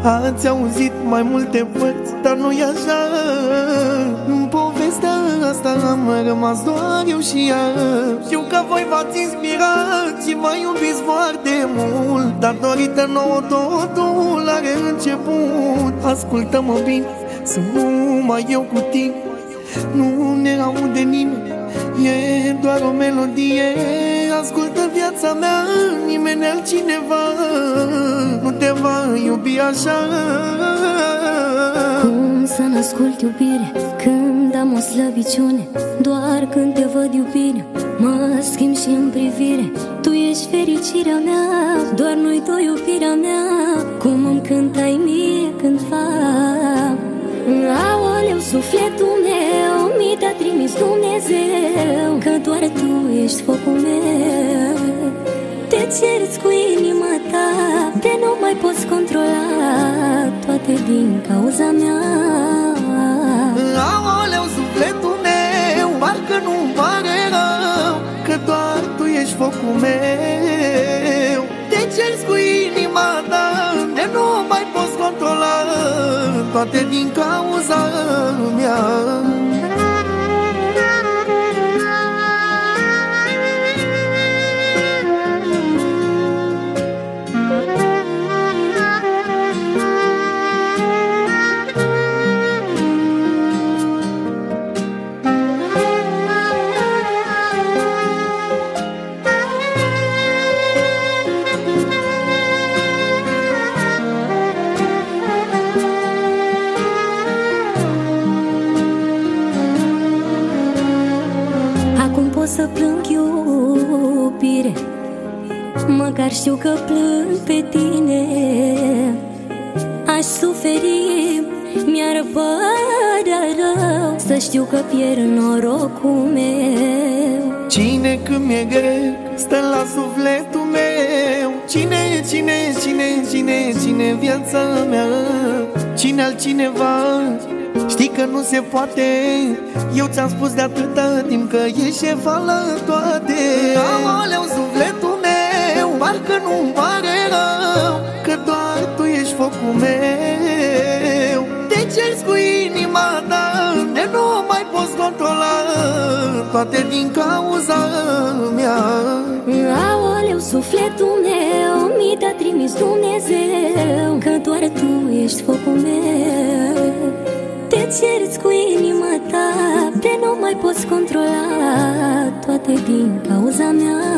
Ați auzit mai multe părți, dar nu-i așa. În povestea asta am rămas doar eu și ea. Știu că voi v-ați inspirat și mă iubiți foarte mult, dar dorită nouă totul are început. Ascultă-mă bine, sunt numai eu cu tine, nu ne aude nimeni, e doar o melodie. Ascultă viața mea, nimeni altcineva nu te va iubi așa. Cum să n-ascult iubire când am o slăbiciune? Doar când te văd iubire mă schimb și în privire. Tu ești fericirea mea, doar noi doi iubirea mea. Cum îmi cântai mie cândva. Aoleu, sufletul meu, mi te-a trimis Dumnezeu, că doar tu ești focul meu. Te ceriți cu inima ta, te nu mai poți controla, toate din cauza mea. Aoleu, sufletul meu, parcă nu-mi pare rău, că doar tu ești focul meu. Te ceriți cu inima ta, te nu mai poți controla, toate din cauza mea. Să plâng iubire, măcar știu că plâng pe tine. Aș suferi, mi-ar părea rău să știu că pierd norocul meu. Cine când mi-e greu stă la sufletul meu? Cine viața mea? Cine altcineva? Știi că nu se poate. Eu ți-am spus de atâta timp că ești șefa la toate. Aoleu, sufletul meu, parcă nu-mi pare rău, că doar tu ești focul meu. Te ceriți cu inima ta, de nu mai poți controla, toate din cauza mea. Aoleu, sufletul meu, mi te-a trimis Dumnezeu, că doar tu ești focul meu. Te ceriți cu inima ta, te nu mai poți controla, toate din cauza mea.